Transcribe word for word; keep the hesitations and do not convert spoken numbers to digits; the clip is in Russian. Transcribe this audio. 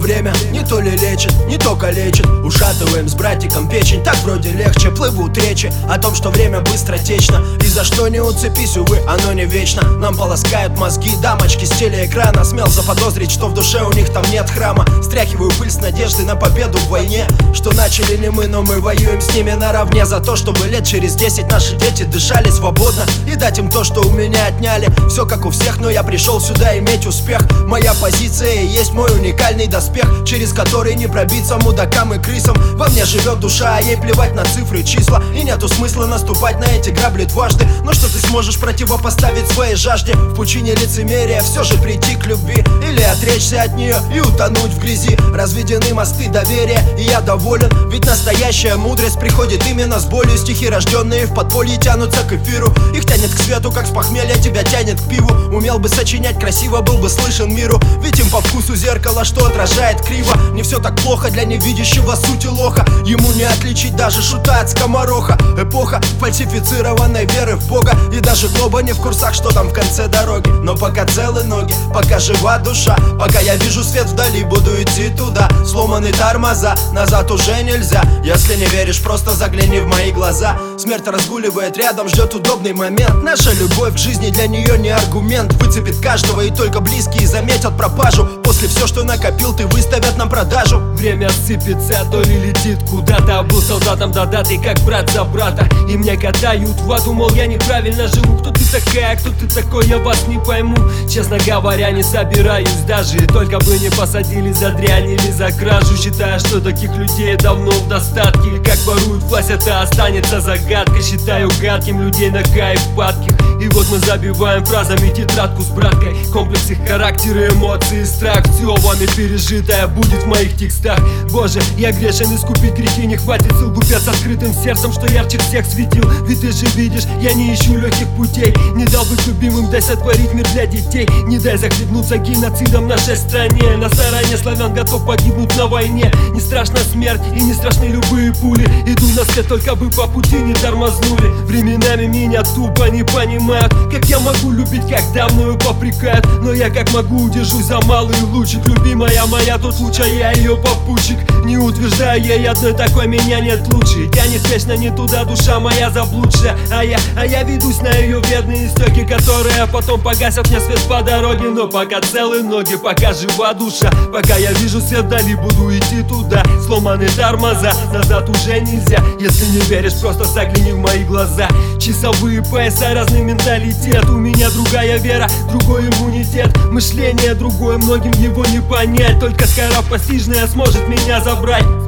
время не то ли лечит, не то калечит. Ушатываем с братиком печень, так вроде легче. Плывут речи о том, что время быстротечно, и за что не уцепись, увы, оно не вечно. Нам полоскают мозги дамочки с телеэкрана. Смел заподозрить, что в душе у них там нет храма. Стряхиваю пыль с надеждой на победу в войне, что начали не мы, но мы воюем с ними наравне. За то, чтобы лет через десять наши дети дышали свободно, и дать им то, что у меня отняли. Все как у всех, но я пришел сюда иметь успех. Моя позиция и есть мой уникальный доспех, через который не пробиться мудакам и крысам. Во мне живет душа, а ей плевать на цифры, числа, и нету смысла наступать на эти грабли дважды. Но что ты сможешь противопоставить своей жажде? В пучине лицемерия все же прийти к любви, или отречься от нее и утонуть в грязи. Разведены мосты доверия, и я доволен, ведь настоящая мудрость приходит именно с болью. Стихи, рожденные в подполье, тянутся к эфиру. Их тянет к свету, как с похмелья тебя тянет к пиву. Умел бы сочинять красиво, был бы слышен миру. Ведь им по вкусу зеркало, что отражает криво. Не все так плохо для невидящего сути лоха. Ему не отличить даже шута от скомороха. Эпоха фальсифицированной веры в Бога, и даже глоба не в курсах, что там в конце дороги. Но пока целы ноги, пока жива душа, пока я вижу свет вдали, буду идти туда. Сломаны тормоза, назад уже нельзя. Если не веришь, просто загляни в мои глаза. Смерть разгуливает рядом, ждет удобный момент. Наша любовь к жизни для нее не аргумент. Выцепит каждого, и только близкие заметят пропажу. После все, что накопил, ты выставят на продажу. Время сыпется, то ли летит куда-то. Был солдатом до даты, как брат за брата. И мне катают в аду, мол, я неправильно живу. Кто ты такая, кто ты такой, я вас не пойму. Честно говоря, не собираюсь даже. Только бы не посадили за дрянь или за кражу. Считаю, что таких людей давно в достатке. Как воруют власть, это останется загадкой. Считаю гадким людей на кайф падких. И вот мы забиваем фразами тетрадку с браткой. Комплекс их характера, эмоции, страх. Все вами пережитое будет в моих текстах. Боже, я грешен, искупить грехи не хватит сил. Глупец с открытым сердцем, что ярче всех светил. Ведь ты же видишь, я не ищу легких путей. Не дал быть любимым, дай сотворить мир для детей. Не дай захлебнуться геноцидом в нашей стране. На стороне славян готов погибнуть на войне. Не страшна смерть и не страшны любые пули. Иду на свет, только бы по пути не тормознули. Временами меня тупо не понимают, как я могу любить, когда мною попрекают. Но я как могу удержусь за малый лучик. Любимая моя, тут лучше, я ее попутчик. Не утверждаю, ей одной такой, меня нет лучше. Тянет вечно не туда, душа моя заблудшая. А я, а я ведусь на ее вредные истеки, которые потом погасят мне свет по дороге. Но пока целы ноги, пока жива душа, пока я вижу свет вдали, буду идти туда. Сломаны тормоза, назад уже нельзя. Если не веришь, просто загляни в мои глаза. Часовые пояса, разный менталитет. У меня другая вера, другой иммунитет. Мышление другое, многим его не понять. Только скоропостижное сможет меня забрать.